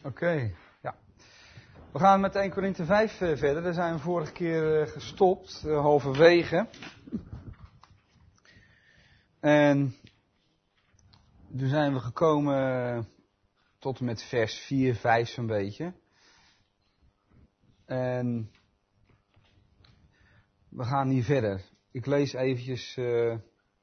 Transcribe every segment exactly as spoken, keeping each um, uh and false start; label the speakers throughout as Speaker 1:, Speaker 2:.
Speaker 1: Oké, okay, ja. We gaan met Eerste Korinthe vijf uh, verder. Daar zijn we vorige keer uh, gestopt, uh, halverwege. En toen zijn we gekomen uh, tot en met vers vier, vijf zo'n beetje. En we gaan hier verder. Ik lees eventjes uh,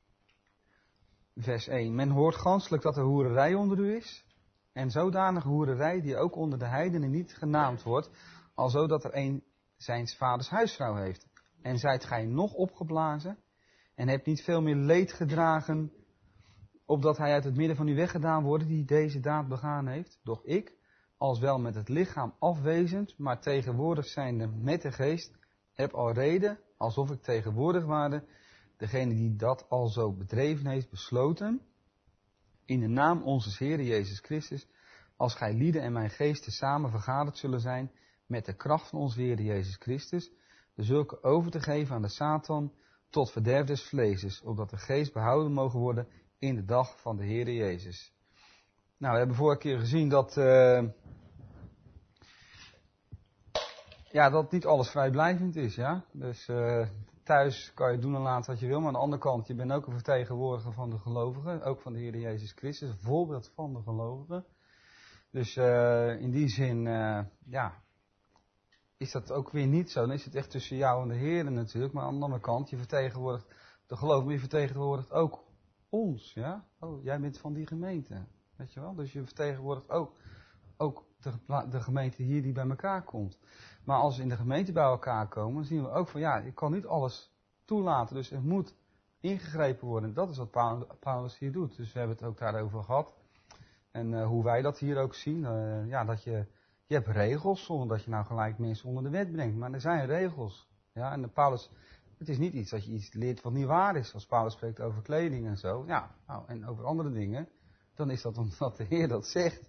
Speaker 1: vers één. Men hoort ganselijk dat er hoererij onder u is. En zodanige hoererij die ook onder de heidenen niet genaamd wordt, alzo dat er een zijns vaders huisvrouw heeft. En zijt gij nog opgeblazen en hebt niet veel meer leed gedragen, opdat hij uit het midden van u weggedaan wordt die deze daad begaan heeft. Doch ik, als wel met het lichaam afwezend, maar tegenwoordig zijnde met de geest, heb al reden, alsof ik tegenwoordig waarde, degene die dat al zo bedreven heeft, besloten, in de naam onze Heer Jezus Christus, als gij lieden en mijn geesten samen vergaderd zullen zijn met de kracht van onze Heer Jezus Christus, de zulke over te geven aan de Satan tot verderf des vleeses, opdat de geest behouden mogen worden in de dag van de Heer Jezus. Nou, we hebben vorige keer gezien dat, uh, ja, dat niet alles vrijblijvend is, ja. Dus uh, thuis kan je doen en laten wat je wil, maar aan de andere kant, je bent ook een vertegenwoordiger van de gelovigen, ook van de Heer Jezus Christus, een voorbeeld van de gelovigen. Dus uh, in die zin, uh, ja, is dat ook weer niet zo. Dan is het echt tussen jou en de Heer natuurlijk, maar aan de andere kant, je vertegenwoordigt de gelovigen, maar je vertegenwoordigt ook ons, ja. Oh, jij bent van die gemeente, weet je wel. Dus je vertegenwoordigt ook, ook de, de gemeente hier die bij elkaar komt. Maar als we in de gemeente bij elkaar komen, dan zien we ook van, ja, je kan niet alles toelaten. Dus er moet ingegrepen worden. Dat is wat Paulus hier doet. Dus we hebben het ook daarover gehad. En uh, hoe wij dat hier ook zien. Uh, ja, dat je, je hebt regels, zonder dat je nou gelijk mensen onder de wet brengt. Maar er zijn regels. Ja, en de Paulus, het is niet iets dat je iets leert wat niet waar is. Als Paulus spreekt over kleding en zo. Ja, nou, en over andere dingen. Dan is dat omdat de Heer dat zegt.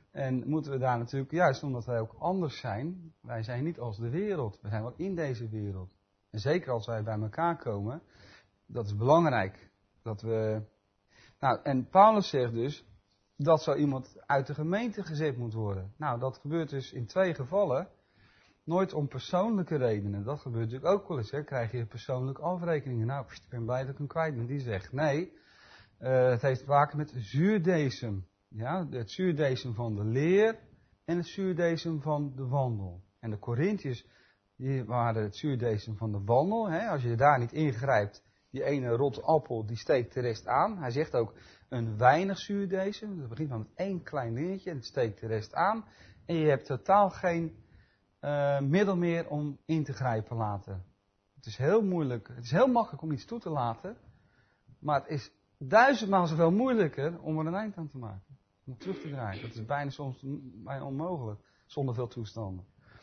Speaker 1: En moeten we daar natuurlijk, juist omdat wij ook anders zijn, wij zijn niet als de wereld. We zijn wel in deze wereld. En zeker als wij bij elkaar komen, dat is belangrijk. Dat we, nou, en Paulus zegt dus, dat zo iemand uit de gemeente gezet moet worden. Nou, dat gebeurt dus in twee gevallen. Nooit om persoonlijke redenen. Dat gebeurt natuurlijk ook wel eens. Hè. Krijg je persoonlijke afrekeningen. Nou, ik ben blij dat ik hem kwijt ben. Die zegt, nee, uh, het heeft te maken met zuurdesem. Ja, het zuurdesem van de leer en het zuurdesem van de wandel. En de Korintiërs, die waren het zuurdesem van de wandel. Hè. Als je daar niet ingrijpt, die ene rotte appel, die steekt de rest aan. Hij zegt ook een weinig zuurdesem. Dat begint maar met één klein dingetje en het steekt de rest aan. En je hebt totaal geen uh, middel meer om in te grijpen laten. Het is heel moeilijk. Het is heel makkelijk om iets toe te laten. Maar het is duizendmaal zoveel moeilijker om er een eind aan te maken. Om het terug te draaien. Dat is bijna soms bijna onmogelijk. Zonder veel toestanden.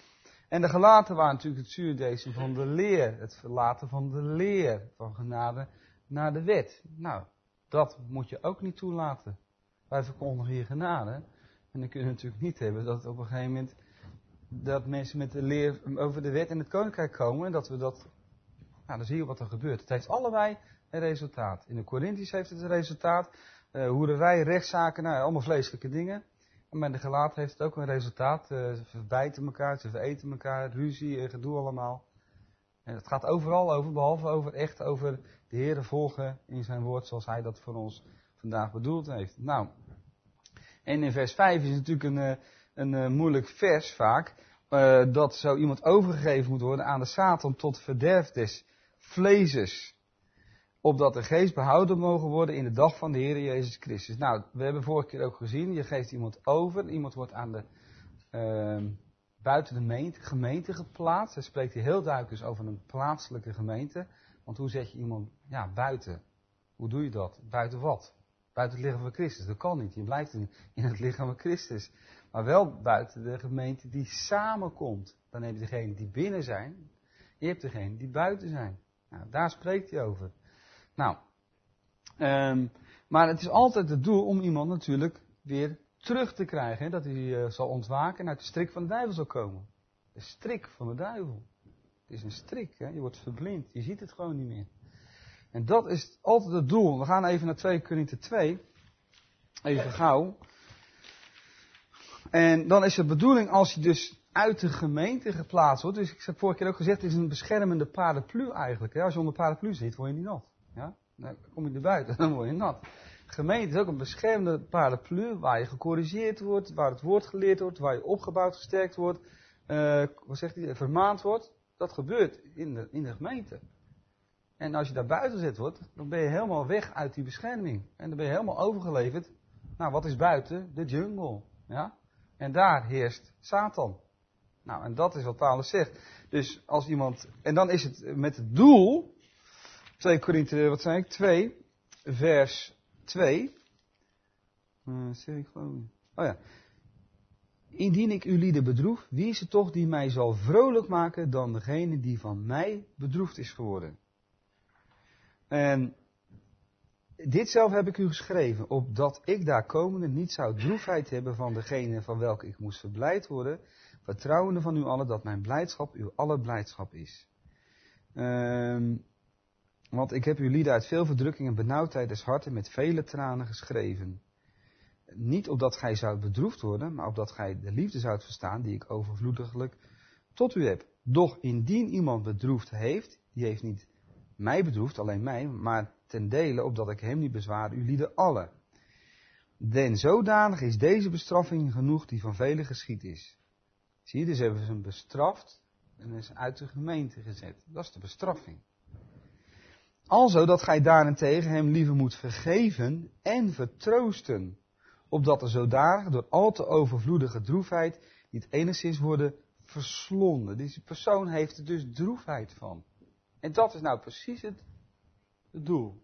Speaker 1: En de Galaten waren natuurlijk het zuurdesem van de leer. Het verlaten van de leer. Van genade naar de wet. Nou, dat moet je ook niet toelaten. Wij verkondigen hier genade. En dan kun je natuurlijk niet hebben dat op een gegeven moment dat mensen met de leer over de wet en het koninkrijk komen. En dat we dat, nou dan zie je wat er gebeurt. Het heeft allebei een resultaat. In de Korintiërs heeft het een resultaat. Uh, hoererij, rechtszaken, nou allemaal vleeselijke dingen. En bij de Galaten heeft het ook een resultaat. Uh, ze verbijten elkaar, ze vereten elkaar, ruzie en gedoe allemaal. En het gaat overal over, behalve over echt over de Heere volgen in zijn woord zoals hij dat voor ons vandaag bedoeld heeft. Nou, en in vers vijf is natuurlijk een, een, een, een moeilijk vers vaak. Uh, dat zo iemand overgegeven moet worden aan de Satan tot verderf des vleeses. Opdat de geest behouden mogen worden in de dag van de Heer Jezus Christus. Nou, we hebben vorige keer ook gezien, je geeft iemand over. Iemand wordt aan de, uh, buiten de gemeente, gemeente geplaatst. Hij spreekt hier heel duidelijk dus over een plaatselijke gemeente. Want hoe zet je iemand ja, buiten? Hoe doe je dat? Buiten wat? Buiten het lichaam van Christus. Dat kan niet. Je blijft in het lichaam van Christus. Maar wel buiten de gemeente die samenkomt. Dan heb je degene die binnen zijn. Je hebt degene die buiten zijn. Nou, daar spreekt hij over. Nou, um, maar het is altijd het doel om iemand natuurlijk weer terug te krijgen. Hè, dat hij uh, zal ontwaken en uit de strik van de duivel zal komen. De strik van de duivel. Het is een strik, hè? Je wordt verblind. Je ziet het gewoon niet meer. En dat is altijd het doel. We gaan even naar twee Korinthe twee. Even gauw. En dan is de bedoeling als je dus uit de gemeente geplaatst wordt. Dus ik heb vorige keer ook gezegd, het is een beschermende paraplu eigenlijk. Hè? Als je onder paraplu zit, word je niet nat. Ja? Dan kom je er buiten, dan word je nat. Gemeente is ook een beschermende paraplu waar je gecorrigeerd wordt, waar het woord geleerd wordt, waar je opgebouwd, gesterkt wordt, uh, wat zegt hij, vermaand wordt. Dat gebeurt in de, in de gemeente. En als je daar buiten gezet wordt, dan ben je helemaal weg uit die bescherming. En dan ben je helemaal overgeleverd. Nou, wat is buiten? De jungle. Ja? En daar heerst Satan. Nou, en dat is wat Paulus zegt. Dus als iemand, en dan is het met het doel, twee Korinthe, wat zei ik, twee, vers twee. Uh, zeg ik gewoon. Oh ja. Indien ik uw lieden bedroef, wie is het toch die mij zal vrolijk maken dan degene die van mij bedroefd is geworden? En dit zelf heb ik u geschreven, opdat ik daar komende niet zou droefheid hebben van degene van welke ik moest verblijd worden, vertrouwende van u allen dat mijn blijdschap uw aller blijdschap is. Um, want ik heb uw lieden uit veel verdrukking en benauwdheid des harten met vele tranen geschreven. Niet opdat gij zoudt bedroefd worden, maar opdat gij de liefde zoudt verstaan die ik overvloediglijk tot u heb. Doch indien iemand bedroefd heeft, die heeft niet mij bedroefd, alleen mij, maar ten dele, opdat ik hem niet bezwaar, u lieden allen. Den zodanig is deze bestraffing genoeg die van velen geschied is. Zie je, dus hebben ze hem bestraft en is uit de gemeente gezet. Dat is de bestraffing. Alzo dat gij daarentegen hem liever moet vergeven en vertroosten, opdat er zodanig door al te overvloedige droefheid niet enigszins worden verslonden. Deze persoon heeft er dus droefheid van. En dat is nou precies het, het doel.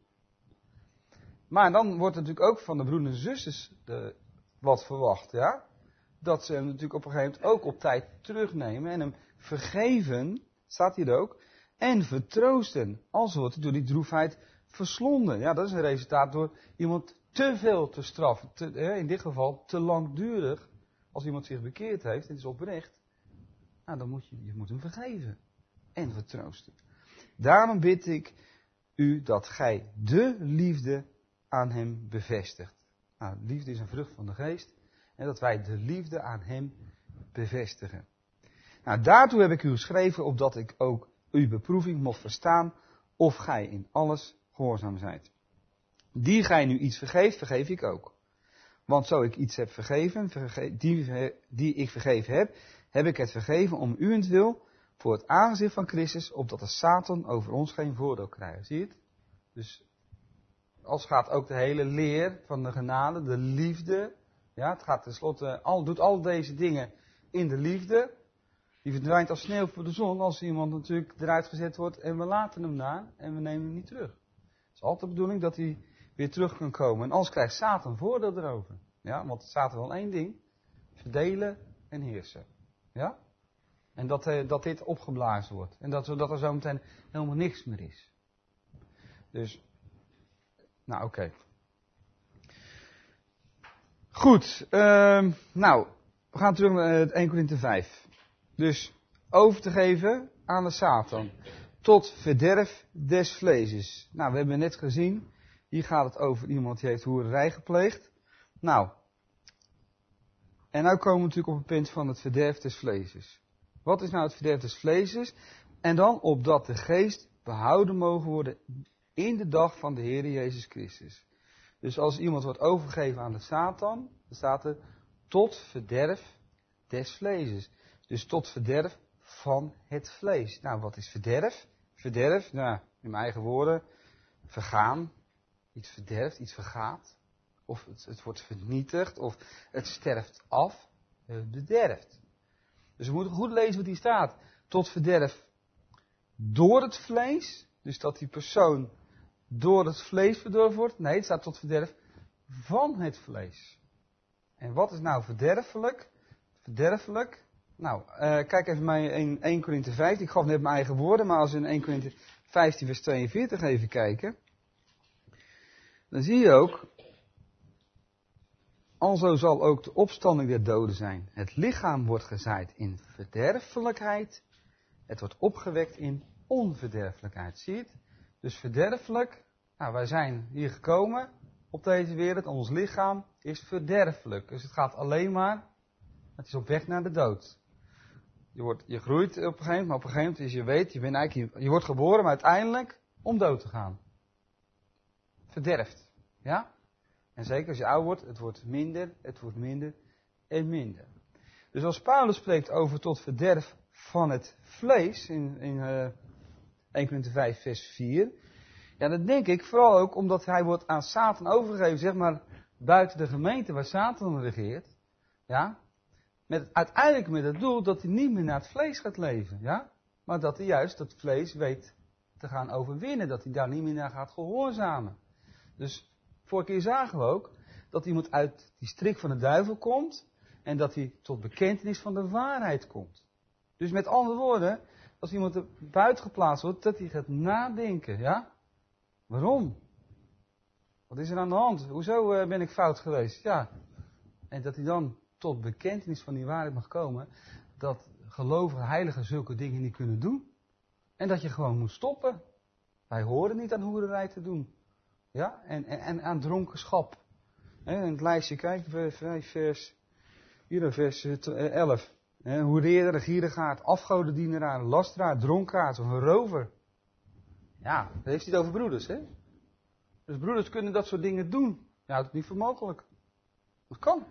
Speaker 1: Maar dan wordt er natuurlijk ook van de broeders en zusters de, wat verwacht, ja. Dat ze hem natuurlijk op een gegeven moment ook op tijd terugnemen en hem vergeven, staat hier ook, en vertroosten. Als wordt hij door die droefheid verslonden. Ja, dat is een resultaat door iemand te veel te straffen. Te, in dit geval te langdurig. Als iemand zich bekeerd heeft, het is oprecht. Nou, dan moet je, je moet hem vergeven. En vertroosten. Daarom bid ik u dat gij de liefde aan hem bevestigt. Nou, liefde is een vrucht van de geest. En dat wij de liefde aan hem bevestigen. Nou, daartoe heb ik u geschreven, opdat ik ook uw beproeving mocht verstaan, of gij in alles gehoorzaam zijt. Die gij nu iets vergeeft, vergeef ik ook. Want zo ik iets heb vergeven, verge- die, die ik vergeven heb, heb ik het vergeven om uwentwil, voor het aangezicht van Christus, opdat de Satan over ons geen voordeel krijgt. Zie je het? Dus als gaat ook de hele leer van de genade, de liefde. Ja, het gaat tenslotte, al, doet al deze dingen in de liefde. Die verdwijnt als sneeuw voor de zon als iemand natuurlijk eruit gezet wordt en we laten hem daar en we nemen hem niet terug. Het is altijd de bedoeling dat hij weer terug kan komen. En anders krijgt Satan voordeel erover. Ja, want het staat er wel één ding. Verdelen en heersen. Ja? En dat, eh, dat dit opgeblazen wordt. En dat, dat er zo meteen helemaal niks meer is. Dus, nou oké. Okay. Goed, uh, nou, we gaan terug naar uh, één Korinthe vijf. Dus over te geven aan de Satan. Tot verderf des vleeses. Nou, we hebben net gezien. Hier gaat het over iemand die heeft hoererij gepleegd. Nou. En nu komen we natuurlijk op het punt van het verderf des vleeses. Wat is nou het verderf des vleeses? En dan opdat de geest behouden mogen worden in de dag van de Heer Jezus Christus. Dus als iemand wordt overgegeven aan de Satan, dan staat er tot verderf des vleeses. Dus tot verderf van het vlees. Nou, wat is verderf? Verderf, nou, in mijn eigen woorden, vergaan. Iets verderft, iets vergaat. Of het, het wordt vernietigd, of het sterft af. Het bederft. Dus we moeten goed lezen wat hier staat. Tot verderf door het vlees. Dus dat die persoon door het vlees verdorven wordt. Nee, het staat tot verderf van het vlees. En wat is nou verderfelijk? Verderfelijk. Nou, uh, kijk even mij in één Korinthe vijftien. Ik gaf net mijn eigen woorden, maar als we in één Korinthe vijftien vers tweeënveertig even kijken. Dan zie je ook. Alzo zal ook de opstanding der doden zijn. Het lichaam wordt gezaaid in verderfelijkheid. Het wordt opgewekt in onverderfelijkheid. Zie je het? Dus verderfelijk. Nou, wij zijn hier gekomen op deze wereld. Ons lichaam is verderfelijk. Dus het gaat alleen maar Het is op weg naar de dood. Je, wordt, je groeit op een gegeven moment, maar op een gegeven moment is je weet, je, bent eigenlijk, je wordt geboren, maar uiteindelijk om dood te gaan. Verderft. Ja? En zeker als je oud wordt, het wordt minder, het wordt minder en minder. Dus als Paulus spreekt over tot verderf van het vlees, in, in uh, Eerste Korinthe vijf vers vier, ja, dat denk ik vooral ook omdat hij wordt aan Satan overgegeven, zeg maar, buiten de gemeente waar Satan regeert. Ja? Met, uiteindelijk met het doel dat hij niet meer naar het vlees gaat leven. Ja? Maar dat hij juist dat vlees weet te gaan overwinnen. Dat hij daar niet meer naar gaat gehoorzamen. Dus vorige keer zagen we ook dat iemand uit die strik van de duivel komt. En dat hij tot bekentenis van de waarheid komt. Dus met andere woorden, als iemand er buiten geplaatst wordt, dat hij gaat nadenken. Ja? Waarom? Wat is er aan de hand? Hoezo uh, ben ik fout geweest? Ja. En dat hij dan tot bekentenis van die waarheid mag komen, dat gelovige heiligen zulke dingen niet kunnen doen. En dat je gewoon moet stoppen. Wij horen niet aan hoererij te doen. Ja, en, en, en aan dronkenschap. En in het lijstje, kijk, vijf vers, hier vers elf. Hoereerder, gierigaard, afgodendienaar, lasteraar, dronkaard of een rover. Ja, daar heeft hij het over broeders, hè. Dus broeders kunnen dat soort dingen doen. Je houdt het niet voor mogelijk. Dat kan.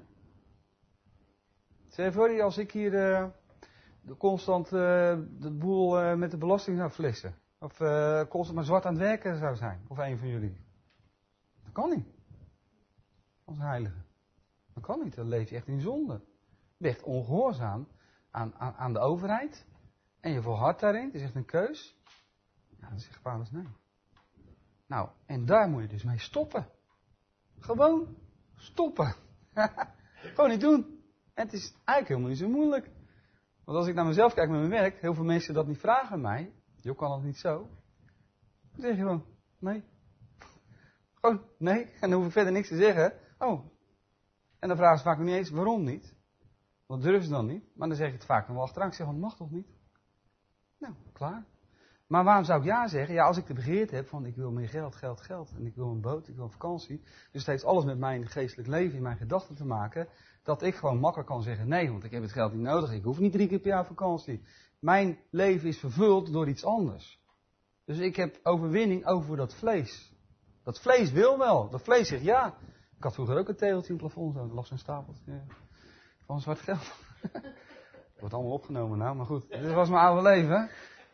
Speaker 1: Zeg voor je, als ik hier uh, constant uh, de boel uh, met de belasting zou flissen. Of uh, constant maar zwart aan het werken zou zijn. Of een van jullie. Dat kan niet. Als heilige. Dat kan niet. Dan leef je echt in zonde. Je bent echt ongehoorzaam aan, aan, aan de overheid. En je volhardt daarin. Het is echt een keus. Ja, dan zegt Paulus nee. Nou, en daar moet je dus mee stoppen. Gewoon stoppen. Gewoon niet doen. En het is eigenlijk helemaal niet zo moeilijk. Want als ik naar mezelf kijk met mijn werk, heel veel mensen dat niet vragen aan mij. Jo, kan dat niet zo? Dan zeg je gewoon, nee. Gewoon, nee. En dan hoef ik verder niks te zeggen. Oh. En dan vragen ze vaak nog niet eens, waarom niet? Dat durven ze dan niet. Maar dan zeg je het vaak nog wel achteraan. Ik zeg, want dat mag toch niet? Nou, klaar. Maar waarom zou ik ja zeggen? Ja, als ik de begeerte heb van ik wil meer geld, geld, geld. En ik wil een boot, ik wil een vakantie. Dus het heeft alles met mijn geestelijk leven, in mijn gedachten te maken. Dat ik gewoon makkelijk kan zeggen nee, want ik heb het geld niet nodig. Ik hoef niet drie keer per jaar vakantie. Mijn leven is vervuld door iets anders. Dus ik heb overwinning over dat vlees. Dat vlees wil wel. Dat vlees zegt ja. Ik had vroeger ook een tegeltje in het plafond. Zo, er lag zo'n stapeltje van zwart geld. Wordt allemaal opgenomen nou, maar goed. Dit was mijn oude leven.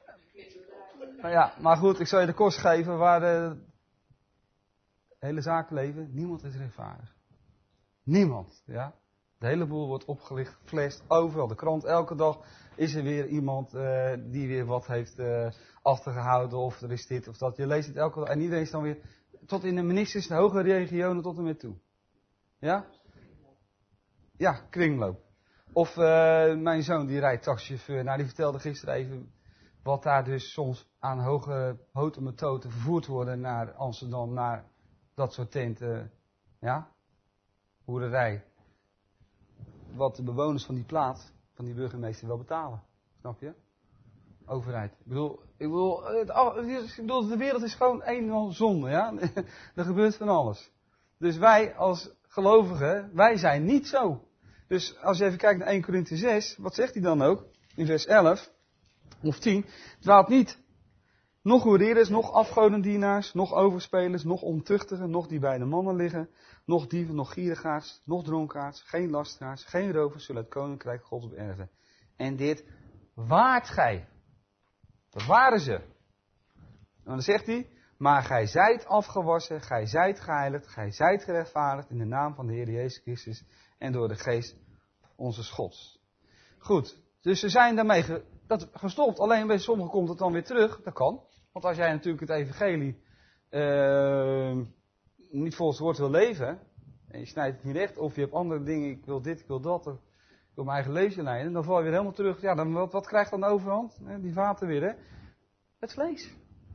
Speaker 1: Nou ja, maar goed, ik zal je de kost geven waar de hele zakenleven, niemand is rechtvaardig. Niemand, ja. De hele boel wordt opgelicht, geflasht, overal. De krant, elke dag is er weer iemand uh, die weer wat heeft uh, achtergehouden, of er is dit of dat. Je leest het elke dag en iedereen is dan weer, tot in de ministers, de hogere regionen tot en met toe. Ja? Ja, kringloop. Of uh, mijn zoon die rijdt taxichauffeur, nou die vertelde gisteren even wat daar dus soms aan hoge houten methoden vervoerd worden naar Amsterdam, naar dat soort tenten, ja, hoererij. Wat de bewoners van die plaats, van die burgemeester wel betalen, snap je? Overheid. Ik bedoel, ik bedoel, het, ik bedoel de wereld is gewoon eenmaal zonde, ja. Er gebeurt van alles. Dus wij als gelovigen, wij zijn niet zo. Dus als je even kijkt naar Eerste Korinthe zes, wat zegt hij dan ook? In vers elf. Of tien, dwaalt niet. Nog hoereerders, nog afgodendienaars, nog overspelers, nog ontuchtigen, nog die bij de mannen liggen, nog dieven, nog gierigaards, nog dronkaards, geen lasteraars, geen rovers zullen het koninkrijk Gods beërven. En dit waart gij. Dat waren ze. En dan zegt hij, maar gij zijt afgewassen, gij zijt geheiligd, gij zijt gerechtvaardigd in de naam van de Heer Jezus Christus en door de geest onze Gods. Goed, dus ze zijn daarmee ge, dat gestopt. Alleen bij sommigen komt het dan weer terug. Dat kan. Want als jij natuurlijk het evangelie uh, niet volgens het woord wil leven, en je snijdt het niet recht, of je hebt andere dingen, ik wil dit, ik wil dat, ik wil mijn eigen leven leiden, dan val je weer helemaal terug. Ja, dan wat, wat krijgt dan de overhand? Die vaten weer, hè? Het vlees.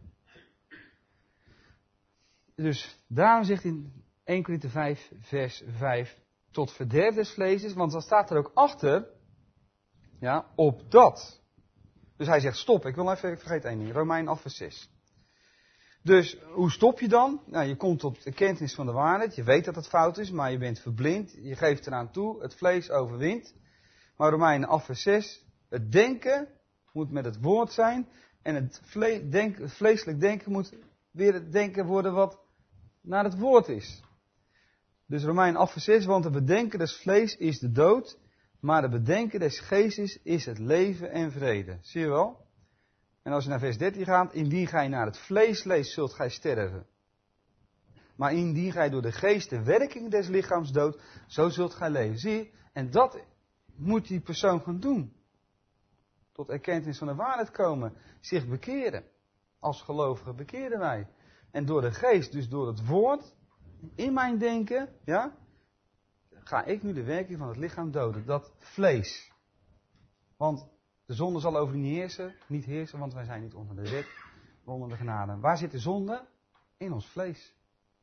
Speaker 1: Dus daarom zegt in Eerste Korinthe vijf, vers vijf, tot verderf des vleeses, want dan staat er ook achter, ja, op dat. Dus hij zegt stop, ik wil even, ik vergeet één ding, Romein acht vers zes. Dus hoe stop je dan? Nou, je komt tot de kennis van de waarheid, je weet dat het fout is, maar je bent verblind, je geeft eraan toe, het vlees overwint. Maar Romeinen acht vers zes, het denken moet met het woord zijn. En het, vle- denk, het vleeselijk denken moet weer het denken worden wat naar het woord is. Dus Romeinen acht vers zes, want het bedenken des vlees is de dood, maar het bedenken des geestes is het leven en vrede. Zie je wel? En als je naar vers dertien gaat, indien gij naar het vlees leest, zult gij sterven. Maar indien gij door de geest de werking des lichaams doodt, zo zult gij leven. Zie je? En dat moet die persoon gaan doen. Tot erkentenis van de waarheid komen. Zich bekeren. Als gelovigen bekeren wij. En door de geest, dus door het woord, in mijn denken, ja, ga ik nu de werking van het lichaam doden. Dat vlees. Want de zonde zal over niet heersen, niet heersen, want wij zijn niet onder de wet, maar onder de genade. Waar zit de zonde? In ons vlees.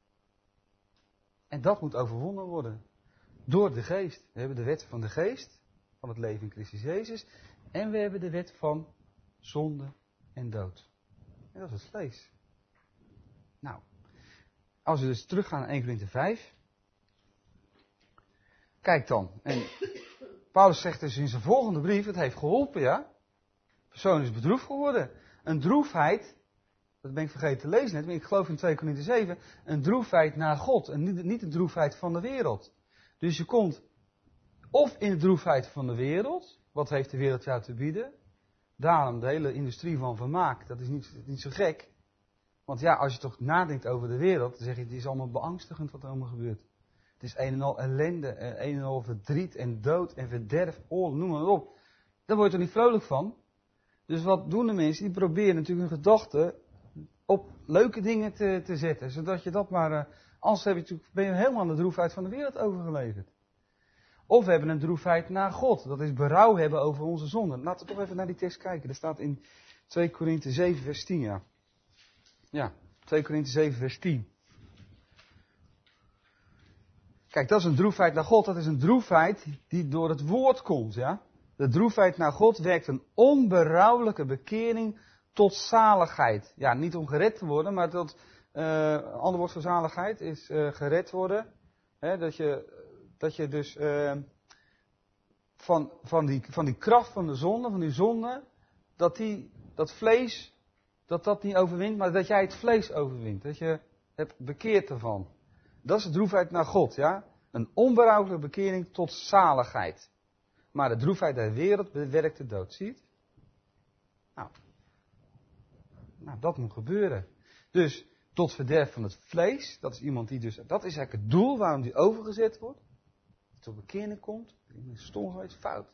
Speaker 1: En dat moet overwonnen worden. Door de geest. We hebben de wet van de geest, van het leven in Christus Jezus. En we hebben de wet van zonde en dood. En dat is het vlees. Nou, als we dus teruggaan naar eerste Korinthe vijf. Kijk dan. En Paulus zegt dus in zijn volgende brief, het heeft geholpen, ja. De persoon is bedroefd geworden. Een droefheid, dat ben ik vergeten te lezen net, maar ik geloof in twee Korinthe zeven, een droefheid naar God en niet, niet een droefheid van de wereld. Dus je komt of in de droefheid van de wereld, wat heeft de wereld jou te bieden? Daarom de hele industrie van vermaak, dat is niet, niet zo gek. Want ja, als je toch nadenkt over de wereld, dan zeg je, het is allemaal beangstigend wat er allemaal gebeurt. Het is een en al ellende, een en al verdriet en dood en verderf, oorlog, noem maar op. Daar word je toch niet vrolijk van? Dus wat doen de mensen? Die proberen natuurlijk hun gedachten op leuke dingen te, te zetten. Zodat je dat maar, uh, anders heb je natuurlijk, ben je helemaal aan de droefheid van de wereld overgeleverd. Of we hebben een droefheid naar God. Dat is berouw hebben over onze zonden. Laten we toch even naar die tekst kijken. Er staat in twee Korinthe zeven vers tien, ja. Ja, twee Korinthe zeven vers tien. Kijk, dat is een droefheid naar God. Dat is een droefheid die door het woord komt, ja. De droefheid naar God werkt een onberouwelijke bekering tot zaligheid. Ja, niet om gered te worden, maar tot, uh, een ander woord voor zaligheid is uh, gered worden. Hè, dat je, dat je dus uh, van, van, die, van die kracht van de zonde, van die zonde, dat die, dat vlees, dat dat niet overwint, maar dat jij het vlees overwint. Dat je hebt bekeerd ervan. Dat is de droefheid naar God, ja. Een onberouwelijke bekering tot zaligheid. Maar de droefheid der wereld bewerkt de dood. Zie je het? Nou. nou, dat moet gebeuren. Dus tot verderf van het vlees. Dat is iemand die dus. Dat is eigenlijk het doel waarom die overgezet wordt. Tot bekering komt. In de stomheid fout.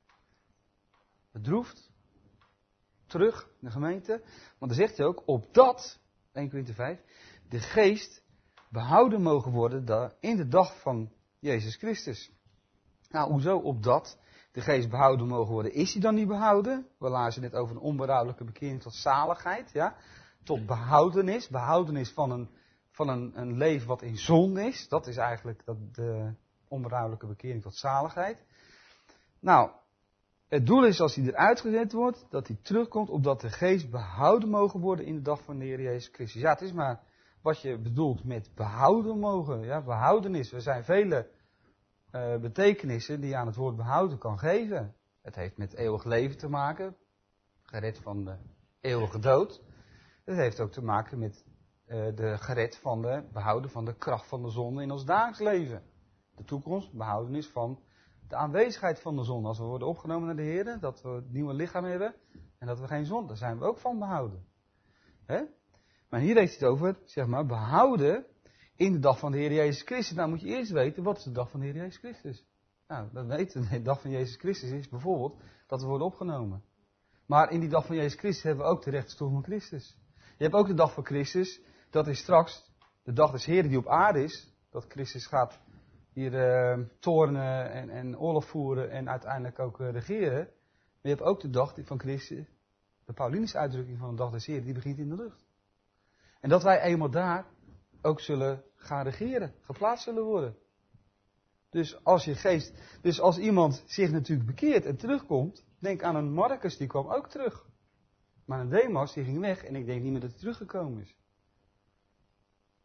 Speaker 1: Bedroefd. Terug in de gemeente. Want dan zegt hij ook. Opdat. eerste Korinthe vijf. De geest behouden mogen worden in de dag van Jezus Christus. Nou, hoezo opdat de geest behouden mogen worden? Is hij dan niet behouden? We lazen net over een onberouwelijke bekering tot zaligheid, ja. Tot behoudenis, behoudenis van een, van een, een leven wat in zonde is. Dat is eigenlijk dat de onberouwelijke bekering tot zaligheid. Nou, het doel is als hij eruit gezet wordt, dat hij terugkomt, opdat de geest behouden mogen worden in de dag van de Heer Jezus Christus. Ja, het is maar wat je bedoelt met behouden mogen, ja, behoudenis. Er zijn vele uh, betekenissen die je aan het woord behouden kan geven. Het heeft met eeuwig leven te maken, gered van de eeuwige dood. Het heeft ook te maken met uh, de gered van de behouden van de kracht van de zonde in ons dagelijks leven. De toekomst, behoudenis van de aanwezigheid van de zonde. Als we worden opgenomen naar de Heer, dat we het nieuwe lichaam hebben en dat we geen zonde, daar zijn we ook van behouden. Hè? Maar hier heeft hij het over, zeg maar, behouden in de dag van de Heer Jezus Christus. Nou moet je eerst weten, wat is de dag van de Heer Jezus Christus? Nou, dat weten we. De dag van Jezus Christus is bijvoorbeeld dat we worden opgenomen. Maar in die dag van Jezus Christus hebben we ook de rechtsstoel van Christus. Je hebt ook de dag van Christus, dat is straks de dag des Heeren die op aarde is. Dat Christus gaat hier uh, toornen en, en oorlog voeren en uiteindelijk ook uh, regeren. Maar je hebt ook de dag van Christus, de Paulinische uitdrukking van de dag des Heeren, die begint in de lucht. En dat wij eenmaal daar ook zullen gaan regeren, geplaatst zullen worden. Dus als je geest, dus als iemand zich natuurlijk bekeert en terugkomt, denk aan een Marcus, die kwam ook terug. Maar een Demas, die ging weg en ik denk niet meer dat hij teruggekomen is.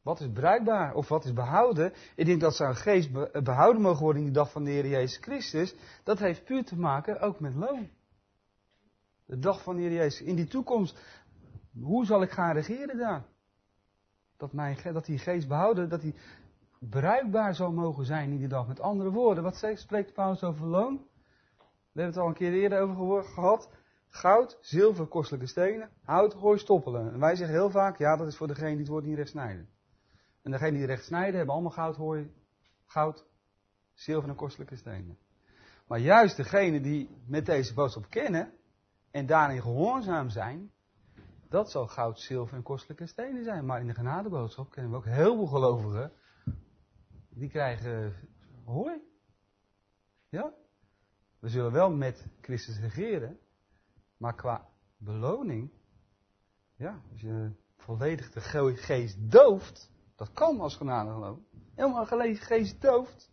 Speaker 1: Wat is bruikbaar of wat is behouden? Ik denk dat zijn geest behouden mogen worden in de dag van de Heer Jezus Christus. Dat heeft puur te maken ook met loon. De dag van de Heer Jezus. In die toekomst, hoe zal ik gaan regeren daar? Dat, mijn, dat die geest behouden, dat die bruikbaar zal mogen zijn in die dag. Met andere woorden, wat spreekt Paulus over loon? We hebben het al een keer eerder over gehad. Goud, zilver, kostelijke stenen, hout, hooi, stoppelen. En wij zeggen heel vaak, ja, dat is voor degene die het woord niet recht snijden. En degenen die het recht snijden, hebben allemaal goud, hooi, goud, zilver en kostelijke stenen. Maar juist degenen die met deze boodschap kennen en daarin gehoorzaam zijn, dat zal goud, zilver en kostelijke stenen zijn. Maar in de genadeboodschap kennen we ook heel veel gelovigen, die krijgen hooi. Ja? We zullen wel met Christus regeren, maar qua beloning, ja, als je volledig de geest dooft, dat kan als genadegeloof, helemaal geest dooft,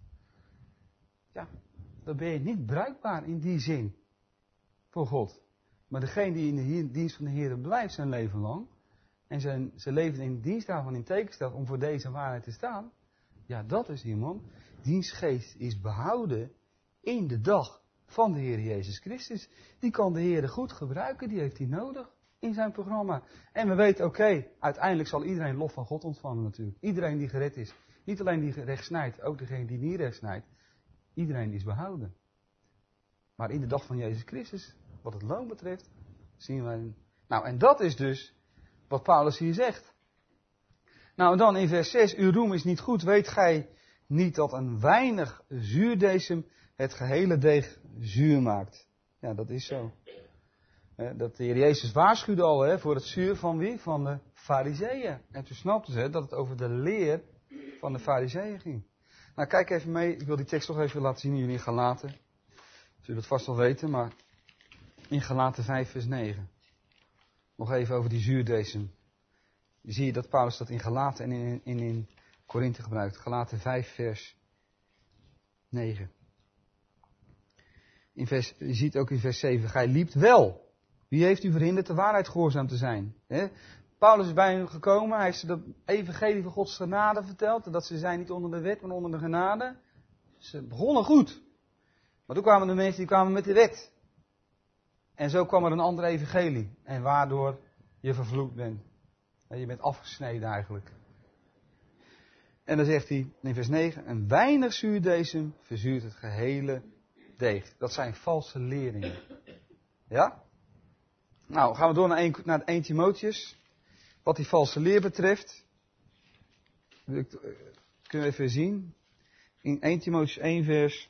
Speaker 1: ja, dan ben je niet bruikbaar in die zin voor God. Maar degene die in de dienst van de Heer blijft zijn leven lang, en zijn, zijn leven in dienst daarvan in teken stelt om voor deze waarheid te staan, ja, dat is iemand, diens geest is behouden in de dag van de Heer Jezus Christus. Die kan de Heer goed gebruiken, die heeft hij nodig in zijn programma. En we weten, oké, okay, uiteindelijk zal iedereen lof van God ontvangen natuurlijk. Iedereen die gered is. Niet alleen die recht snijdt, ook degene die niet recht snijdt. Iedereen is behouden. Maar in de dag van Jezus Christus, wat het loon betreft, zien wij... Nou, en dat is dus wat Paulus hier zegt. Nou, en dan in vers zes, uw roem is niet goed, weet gij niet dat een weinig zuurdesem het gehele deeg zuur maakt. Ja, dat is zo. Dat de Heer Jezus waarschuwde al hè, voor het zuur van wie? Van de Farizeeën. En toen snapten ze dat het over de leer van de Farizeeën ging. Nou, kijk even mee. Ik wil die tekst toch even laten zien in jullie in Galaten. Zullen we het vast wel weten, maar in Galaten vijf vers negen. Nog even over die zuurdesem. Je ziet dat Paulus dat in Galaten en in, in, in Korinthe gebruikt. Galaten vijf vers negen. In vers, je ziet ook in vers zeven, gij liept wel. Wie heeft u verhinderd de waarheid gehoorzaam te zijn? He? Paulus is bij hen gekomen, hij heeft ze de evangelie van Gods genade verteld. Dat ze zijn niet onder de wet, maar onder de genade. Ze begonnen goed. Maar toen kwamen de mensen die kwamen met de wet. En zo kwam er een andere evangelie. En waardoor je vervloekt bent. En je bent afgesneden eigenlijk. En dan zegt hij in vers negen, een weinig zuurdesem verzuurt het gehele deeg. Dat zijn valse leerlingen. Ja? Nou, gaan we door naar, een, naar Eerste Timotheus. Wat die valse leer betreft. Kunnen we even zien. In Eerste Timotheus één vers.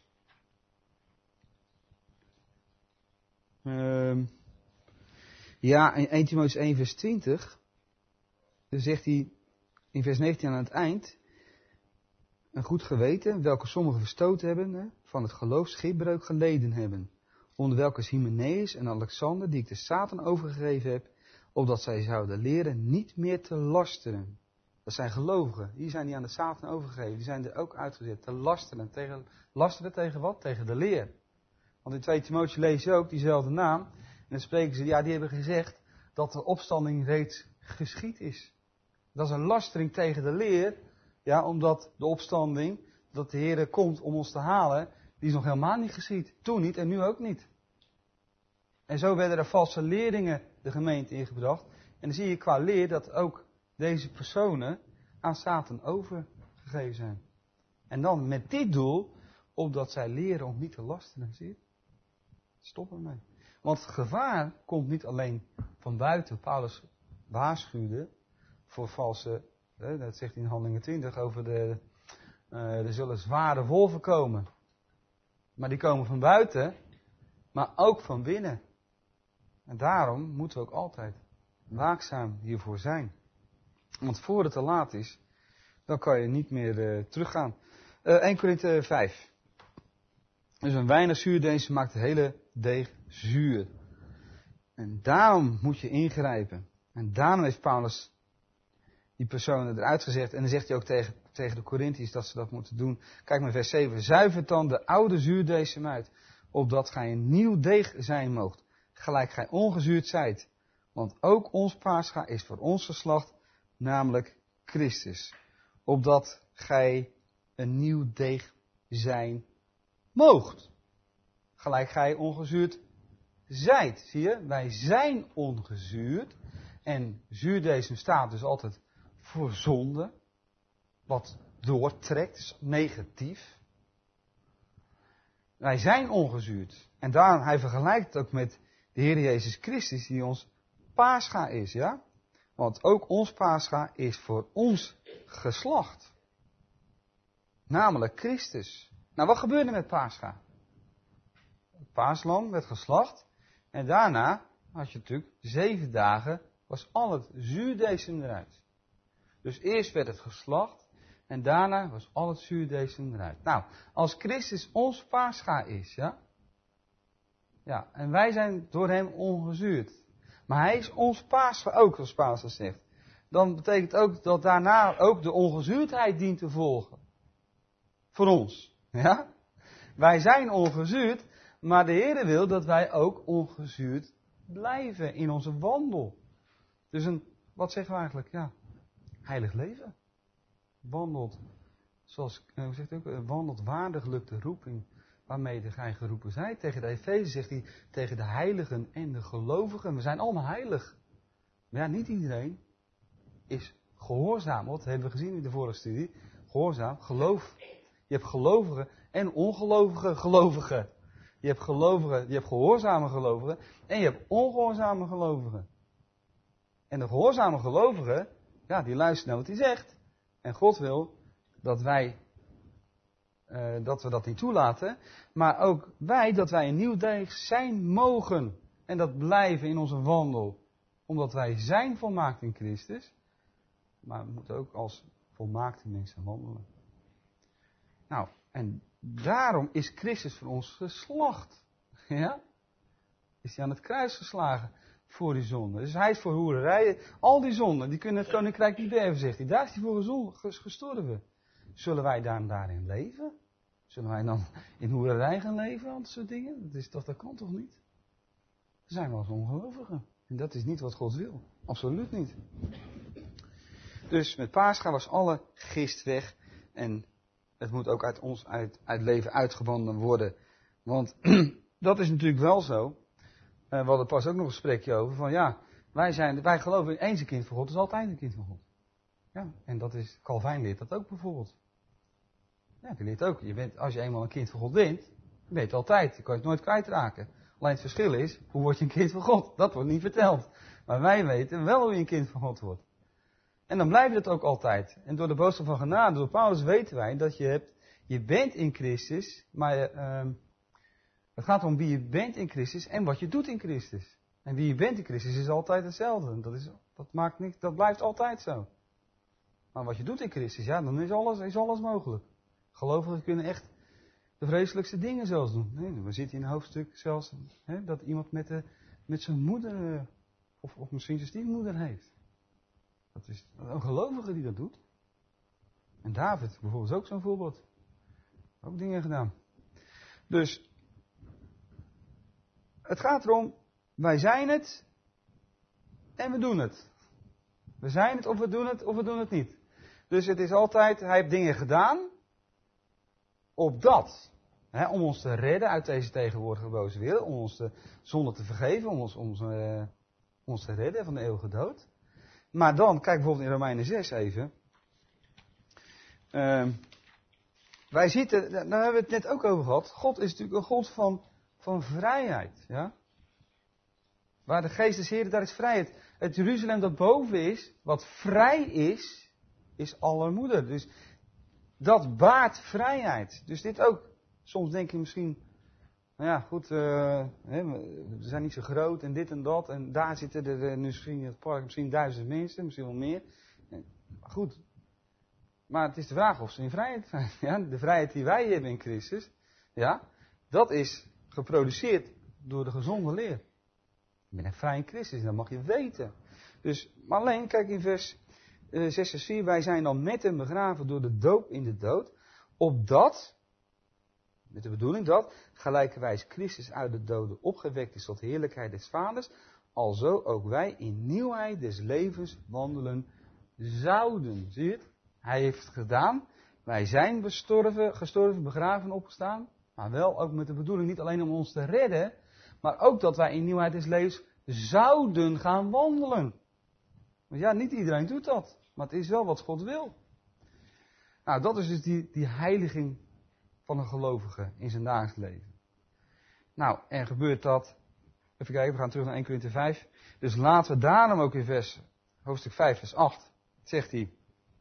Speaker 1: Um, ja, in Eerste Timotheus één vers twintig. Dan zegt hij in vers negentien aan het eind. Een goed geweten, welke sommigen verstoten hebben, hè, van het geloof schipbreuk geleden hebben. Onder welke Hymenaeus en Alexander, die ik de Satan overgegeven heb, opdat zij zouden leren niet meer te lasteren. Dat zijn gelovigen, die zijn die aan de Satan overgegeven, die zijn er ook uitgezet, te lasteren. Tegen, lasteren tegen wat? Tegen de leer. Want in Tweede Timotheus lees je ook diezelfde naam, en dan spreken ze, ja, die hebben gezegd dat de opstanding reeds geschied is. Dat is een lastering tegen de leer, ja, omdat de opstanding, dat de Heer komt om ons te halen, die is nog helemaal niet geschied. Toen niet en nu ook niet. En zo werden er valse leerlingen de gemeente ingebracht. En dan zie je qua leer dat ook deze personen aan Satan overgegeven zijn. En dan met dit doel, opdat zij leren om niet te lasteren. Zie je? Stop ermee. Want het gevaar komt niet alleen van buiten. Paulus waarschuwde voor valse, hè, dat zegt hij in Handelingen twintig, over de, uh, er zullen zware wolven komen. Maar die komen van buiten, maar ook van binnen. En daarom moeten we ook altijd waakzaam hiervoor zijn. Want voor het te laat is, dan kan je niet meer uh, teruggaan. Uh, Eerste Korinthe vijf. Dus een weinig zuurdeeg maakt het hele deeg zuur. En daarom moet je ingrijpen. En daarom heeft Paulus die personen eruit gezegd. En dan zegt hij ook tegen, tegen de Korinthiërs dat ze dat moeten doen. Kijk maar vers zeven. Zuivert dan de oude zuurdesem uit, opdat gij een nieuw deeg zijn moogt, gelijk gij ongezuurd zijt. Want ook ons paascha is voor ons geslacht, namelijk Christus. opdat gij een nieuw deeg zijn moogt. Gelijk gij ongezuurd zijt. Zie je, wij zijn ongezuurd. En zuurdesem staat dus altijd voor zonde. Wat doortrekt, is negatief. Wij zijn ongezuurd. En daarom, hij vergelijkt het ook met de Heer Jezus Christus, die ons Pascha is, ja? Want ook ons Pascha is voor ons geslacht. Namelijk Christus. Nou, wat gebeurde met Pascha? Het paaslam werd geslacht. En daarna had je natuurlijk zeven dagen, was al het zuurdesem eruit. Dus eerst werd het geslacht. En daarna was al het zuurdesem eruit. Nou, als Christus ons Pascha is, ja. Ja, en wij zijn door hem ongezuurd. Maar hij is ons Pascha ook, zoals Paulus zegt. Dan betekent ook dat daarna ook de ongezuurdheid dient te volgen. Voor ons, ja. Wij zijn ongezuurd, maar de Heer wil dat wij ook ongezuurd blijven in onze wandel. Dus een, wat zeggen we eigenlijk? Ja, heilig leven. Wandelt, zoals, hoe zegt hij ook, wandelt waardiglijk de roeping waarmee gij geroepen zijt. Tegen de Efeze zegt hij, tegen de heiligen en de gelovigen. We zijn allemaal heilig. Maar ja, niet iedereen is gehoorzaam. Wat hebben we gezien in de vorige studie? Gehoorzaam, geloof. Je hebt gelovigen en ongelovige gelovigen. Je hebt gelovigen, je hebt gehoorzame gelovigen en je hebt ongehoorzame gelovigen. En de gehoorzame gelovigen, ja, die luisteren naar wat hij zegt. En God wil dat wij, uh, dat we dat niet toelaten. Maar ook wij, dat wij een nieuw deeg zijn mogen. En dat blijven in onze wandel. Omdat wij zijn volmaakt in Christus. Maar we moeten ook als volmaakte mensen wandelen. Nou, en daarom is Christus voor ons geslacht. Ja? Is hij aan het kruis geslagen voor die zonde. Dus hij is voor hoererijen. Al die zonden, die kunnen het koninkrijk niet beërven, zegt hij. Daar is hij voor gestorven. Zullen wij dan daarin leven? Zullen wij dan in hoererij gaan leven? Al dat soort dingen? Dat, is toch, dat kan toch niet? We zijn wel eens ongelovigen. En dat is niet wat God wil. Absoluut niet. Dus met Pascha was alle gist weg. En het moet ook uit ons uit, uit leven uitgebannen worden. Want dat is natuurlijk wel zo. Uh, we hadden pas ook nog een gesprekje over. Van ja, wij, zijn, wij geloven in eens een kind van God. is altijd een kind van God. Ja, en dat is, Calvijn leert dat ook bijvoorbeeld. Ja, die leert ook. Je bent, als je eenmaal een kind van God bent, je weet het altijd. Je kan het nooit kwijtraken. Alleen het verschil is, hoe word je een kind van God? Dat wordt niet verteld. Maar wij weten wel hoe je een kind van God wordt. En dan blijft het ook altijd. En door de boodschap van genade, door Paulus weten wij dat je hebt, je bent in Christus, maar uh, het gaat om wie je bent in Christus en wat je doet in Christus. En wie je bent in Christus is altijd hetzelfde. Dat, is, dat, maakt niks, dat blijft altijd zo. Maar wat je doet in Christus, ja, dan is alles, is alles mogelijk. Gelovigen kunnen echt de vreselijkste dingen zelfs doen. Nee, we zitten in een hoofdstuk zelfs hè, dat iemand met, de, met zijn moeder, of, of misschien zijn stiefmoeder heeft. Dat is een gelovige die dat doet. En David bijvoorbeeld is ook zo'n voorbeeld. Ook dingen gedaan. Dus het gaat erom, wij zijn het en we doen het. We zijn het of we doen het of we doen het niet. Dus het is altijd, hij heeft dingen gedaan opdat, hè, om ons te redden uit deze tegenwoordige boze wereld, om ons de zonde te vergeven, om ons, om, uh, ons te redden van de eeuwige dood. Maar dan, kijk bijvoorbeeld in Romeinen zes even. Uh, wij zitten, daar hebben we het net ook over gehad. God is natuurlijk een God van, van vrijheid. Ja? Waar de geest des Heren, daar is vrijheid. Het Jeruzalem dat boven is, wat vrij is, is allermoeder. Dus dat baart vrijheid. Dus dit ook. Soms denk je misschien, nou ja, goed, uh, hè, we zijn niet zo groot en dit en dat. En daar zitten er nu misschien in het park misschien duizend mensen, misschien wel meer. Maar goed. Maar het is de vraag of ze in vrijheid zijn. Ja? De vrijheid die wij hebben in Christus, ja, dat is geproduceerd door de gezonde leer. Je bent echt vrij in Christus, dat mag je weten. Dus, maar alleen, kijk in vers uh, zes, vers vier, wij zijn dan met hem begraven door de doop in de dood, opdat, met de bedoeling dat, gelijkerwijs Christus uit de doden opgewekt is tot de heerlijkheid des Vaders, alzo ook wij in nieuwheid des levens wandelen zouden. Zie je het? Hij heeft het gedaan. Wij zijn bestorven, gestorven, begraven, opgestaan. Maar wel ook met de bedoeling niet alleen om ons te redden. Maar ook dat wij in nieuwheid des levens zouden gaan wandelen. Want ja, niet iedereen doet dat. Maar het is wel wat God wil. Nou, dat is dus die, die heiliging van een gelovige in zijn dagelijks leven. Nou, en gebeurt dat... Even kijken, we gaan terug naar Eerste Korinthe vijf. Dus laten we daarom ook in vers, hoofdstuk vijf, vers acht, zegt hij...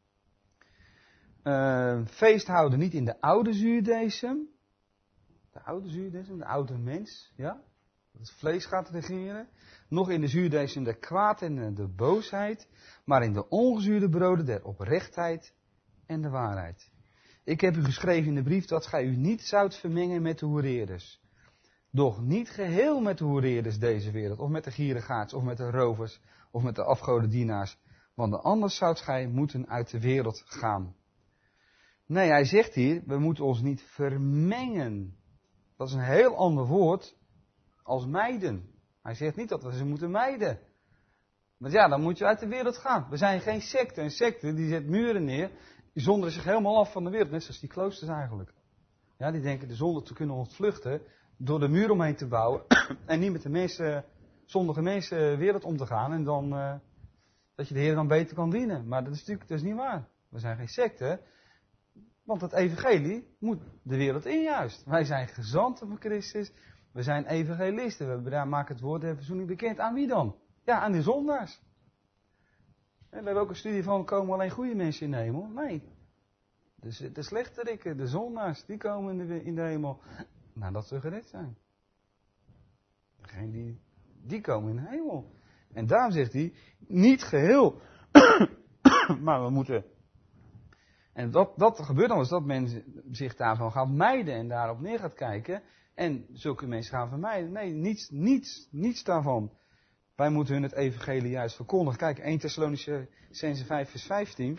Speaker 1: Uh, feest houden niet in de oude zuurdesem. De oude zuurdesem, de oude mens, ja. Dat het vlees gaat regeren. Nog in de zuurdesem der kwaad en de boosheid. Maar in de ongezuurde broden der oprechtheid en de waarheid. Ik heb u geschreven in de brief dat gij u niet zoudt vermengen met de hoereerders. Doch niet geheel met de hoereerders deze wereld. Of met de gierigaards, of met de rovers, of met de afgodendienaars. Want anders zoudt gij moeten uit de wereld gaan. Nee, hij zegt hier, we moeten ons niet vermengen. Dat is een heel ander woord als mijden. Hij zegt niet dat we ze moeten mijden. Want ja, dan moet je uit de wereld gaan. We zijn geen secte. Een secte die zet muren neer, die zonderen zich helemaal af van de wereld. Net zoals die kloosters eigenlijk. Ja, die denken de zonde te kunnen ontvluchten door de muur omheen te bouwen. En niet met de mensen, zondige mensen wereld om te gaan. En dan, uh, dat je de Heer dan beter kan dienen. Maar dat is natuurlijk dat is niet waar. We zijn geen secte. Want het evangelie moet de wereld in juist. Wij zijn gezanten van Christus. We zijn evangelisten. We maken het woord der verzoening bekend. Aan wie dan? Ja, aan die zondaars. We hebben ook een studie van, komen alleen goede mensen in de hemel? Nee. Dus de slechterikken, de zondaars, die komen in de, in de hemel. Nou, dat ze gered zijn. Degene die, die komen in de hemel. En daarom zegt hij, niet geheel. Maar we moeten... En dat, dat gebeurt dan als dat men zich daarvan gaat mijden en daarop neer gaat kijken. En zulke mensen gaan vermijden. Nee, niets, niets, niets daarvan. Wij moeten hun het evangelie juist verkondigen. Kijk, Eerste Thessalonicenzen vijf vers vijftien.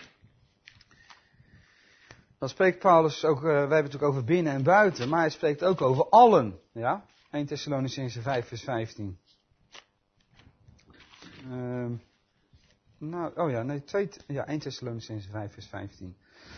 Speaker 1: Dan spreekt Paulus ook, uh, wij hebben het natuurlijk over binnen en buiten. Maar hij spreekt ook over allen. Ja? Eerste Thessalonicenzen vijf vers vijftien. Uh, nou, oh ja, nee, twee, ja, Eerste Thessalonicenzen vijf vers vijftien.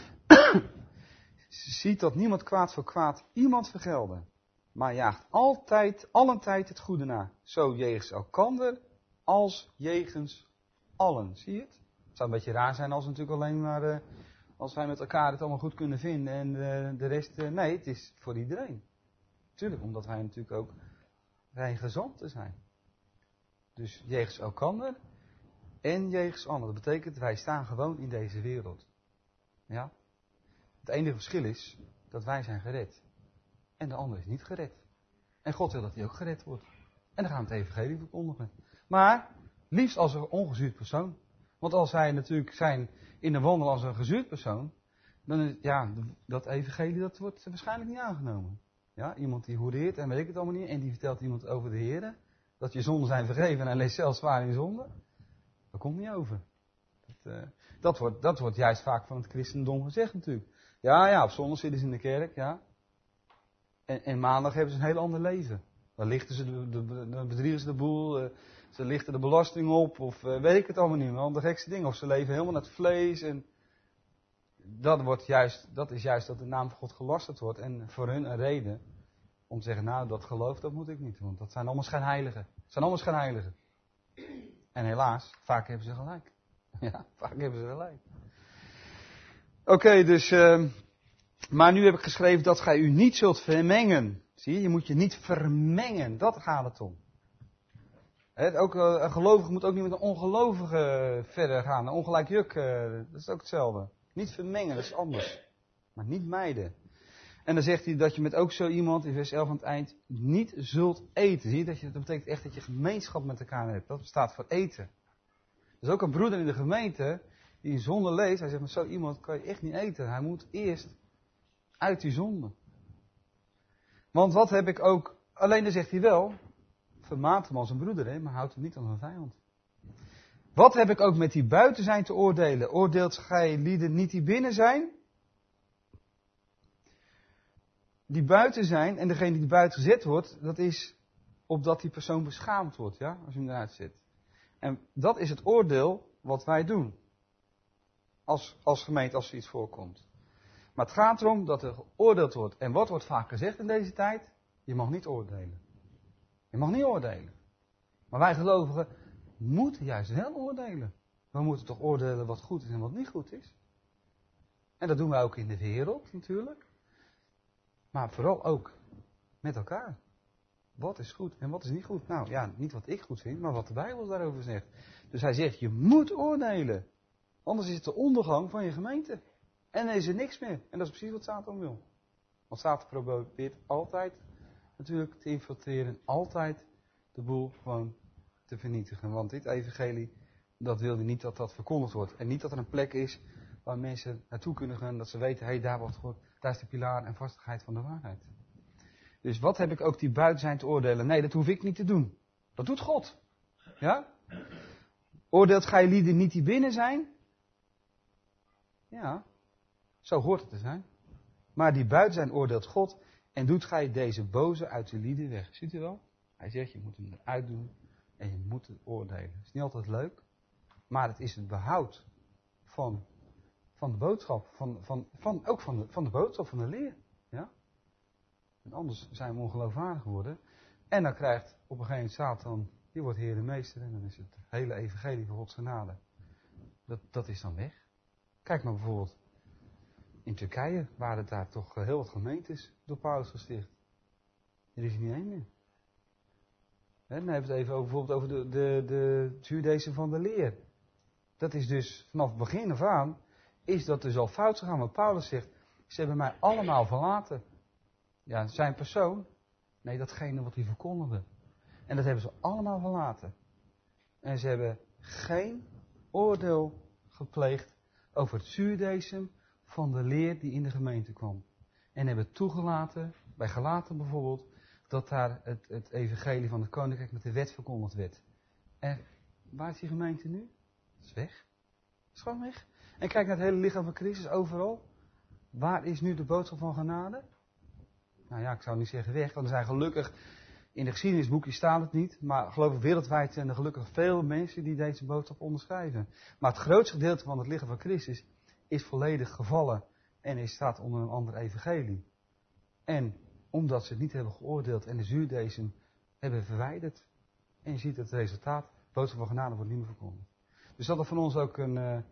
Speaker 1: Ziet dat niemand kwaad voor kwaad iemand vergelden. Maar jaagt altijd, allentijd het goede na. Zo jegens elkander als jegens allen. Zie je het? Het zou een beetje raar zijn als natuurlijk alleen maar, uh, als wij met elkaar het allemaal goed kunnen vinden en uh, de rest, uh, nee, het is voor iedereen. Tuurlijk, omdat wij natuurlijk ook wij gezanten zijn. Dus jegens elkander en jegens anderen. Dat betekent, wij staan gewoon in deze wereld. Ja? Het enige verschil is dat wij zijn gered. En de ander is niet gered. En God wil dat hij ook gered wordt. En dan gaan we het evangelie verkondigen. Maar liefst als een ongezuurd persoon. Want als wij natuurlijk zijn in de wandel als een gezuurd persoon. Dan is, ja, dat evangelie dat wordt waarschijnlijk niet aangenomen. Ja, iemand die hoereert en weet ik het allemaal niet. En die vertelt iemand over de Heer. Dat je zonden zijn vergeven en hij leest zelfs zwaar in zonde. Dat komt niet over. Dat, uh, dat, wordt, dat wordt juist vaak van het christendom gezegd natuurlijk. Ja, ja, op zondag zitten ze in de kerk, ja. En, en maandag hebben ze een heel ander leven. Dan lichten ze de, de, de, bedriegen ze de boel, uh, ze lichten de belasting op, of uh, weet ik het allemaal niet, maar de gekste dingen. Of ze leven helemaal naar het vlees. En dat, wordt juist, dat is juist dat de naam van God gelasterd wordt. En voor hun een reden om te zeggen, nou, dat geloof, dat moet ik niet. Want dat zijn allemaal schijnheiligen. Het zijn allemaal schijnheiligen. En helaas, vaak hebben ze gelijk. Ja, vaak hebben ze gelijk. Oké, okay, dus... Uh, maar nu heb ik geschreven dat gij u niet zult vermengen. Zie je, je moet je niet vermengen. Dat gaat het om. He, ook, uh, een gelovige moet ook niet met een ongelovige verder gaan. Een ongelijk juk, uh, dat is ook hetzelfde. Niet vermengen, dat is anders. Maar niet mijden. En dan zegt hij dat je met ook zo iemand, in vers elf aan het eind, niet zult eten. Zie je, dat, je, dat betekent echt dat je gemeenschap met elkaar hebt. Dat staat voor eten. Dus ook een broeder in de gemeente, die in zonde leeft, hij zegt, met zo iemand kan je echt niet eten. Hij moet eerst uit die zonde. Want wat heb ik ook, alleen dan zegt hij wel, vermaat hem als een broeder, hè, maar houd hem niet als een vijand. Wat heb ik ook met die buiten zijn te oordelen? Oordeelt gij lieden niet die binnen zijn? Die buiten zijn, en degene die buiten gezet wordt, dat is opdat die persoon beschaamd wordt, ja, als je hem eruit zet. En dat is het oordeel wat wij doen. als, als gemeente als er iets voorkomt. Maar het gaat erom dat er geoordeeld wordt. En wat wordt vaak gezegd in deze tijd? Je mag niet oordelen. Je mag niet oordelen. Maar wij gelovigen moeten juist wel oordelen. We moeten toch oordelen wat goed is en wat niet goed is. En dat doen wij ook in de wereld natuurlijk. Maar vooral ook met elkaar. Wat is goed en wat is niet goed? Nou ja, niet wat ik goed vind, maar wat de Bijbel daarover zegt. Dus hij zegt, je moet oordelen. Anders is het de ondergang van je gemeente. En dan is er niks meer. En dat is precies wat Satan wil. Want Satan probeert altijd natuurlijk te infiltreren. Altijd de boel gewoon te vernietigen. Want dit evangelie, dat wil hij niet dat dat verkondigd wordt. En niet dat er een plek is waar mensen naartoe kunnen gaan. Dat ze weten, hé, hey, daar wordt God, daar is de pilaar en vastigheid van de waarheid. Dus wat heb ik ook die buiten zijn te oordelen? Nee, dat hoef ik niet te doen. Dat doet God. Ja? Oordeelt gij lieden niet die binnen zijn? Ja, zo hoort het te zijn. Maar die buiten zijn oordeelt God en doet gij deze boze uit de lieden weg. Ziet u wel? Hij zegt, je moet hem eruit doen en je moet het oordelen. Het is niet altijd leuk, maar het is het behoud van, van de boodschap. Van, van, van, ook van de, van de boodschap, van de leer. Ja? En anders zijn we ongeloofwaardig geworden. En dan krijgt op een gegeven moment Satan, die wordt Heer en Meester. En dan is het hele evangelie van Gods genade. Dat, dat is dan weg. Kijk maar bijvoorbeeld in Turkije, waar het daar toch heel wat gemeentes door Paulus gesticht. Er is niet één meer. He, dan hebben we het even over, bijvoorbeeld over de, de, de Judezen van de leer. Dat is dus vanaf het begin af aan, is dat dus al fout gegaan. Want Paulus zegt, ze hebben mij allemaal verlaten. Ja, zijn persoon. Nee, datgene wat hij verkondigde. En dat hebben ze allemaal verlaten. En ze hebben geen oordeel gepleegd over het zuurdesem van de leer die in de gemeente kwam. En hebben toegelaten, bij Galaten bijvoorbeeld, dat daar het, het evangelie van het koninkrijk met de wet verkondigd werd. En waar is die gemeente nu? Dat is weg. Dat is gewoon weg. En kijk naar het hele lichaam van Christus overal. Waar is nu de boodschap van genade? Nou ja, ik zou niet zeggen weg, want er zijn gelukkig, in de geschiedenisboekjes staat het niet, maar geloof ik wereldwijd zijn er gelukkig veel mensen die deze boodschap onderschrijven. Maar het grootste gedeelte van het lichaam van Christus is volledig gevallen en is staat onder een ander evangelie. En omdat ze het niet hebben geoordeeld en de zuurdesem hebben verwijderd. En je ziet het resultaat, de boodschap van genade wordt niet meer verkondigd. Dus dat is van ons ook een... Uh...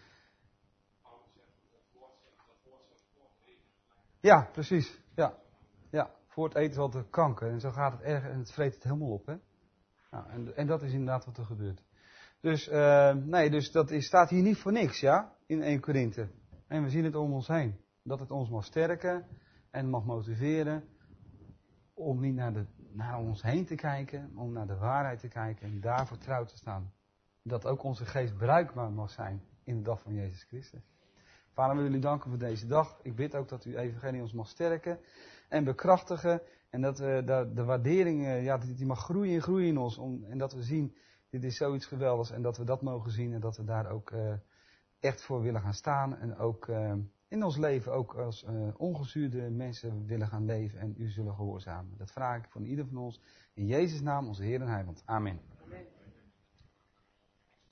Speaker 1: Ja, precies. Ja. Ja, voor het eten is altijd kanker. En zo gaat het erg en het vreet het helemaal op. Hè? Nou, en, en dat is inderdaad wat er gebeurt. Dus, uh, nee, dus dat is, staat hier niet voor niks, ja, in Eerste Korinthe. En we zien het om ons heen. Dat het ons mag sterken en mag motiveren om niet naar, de, naar ons heen te kijken, om naar de waarheid te kijken en daarvoor trouw te staan. Dat ook onze geest bruikbaar mag zijn in de dag van Jezus Christus. Vader, we willen u danken voor deze dag. Ik bid ook dat u evangelie ons mag sterken en bekrachtigen. En dat we de, de waardering, ja, die mag groeien en groeien in ons. Om, en dat we zien, dit is zoiets geweldigs. En dat we dat mogen zien en dat we daar ook uh, echt voor willen gaan staan. En ook uh, in ons leven ook als uh, ongezuurde mensen willen gaan leven en u zullen gehoorzamen. Dat vraag ik van ieder van ons. In Jezus' naam, onze Heer en Heiland. Amen.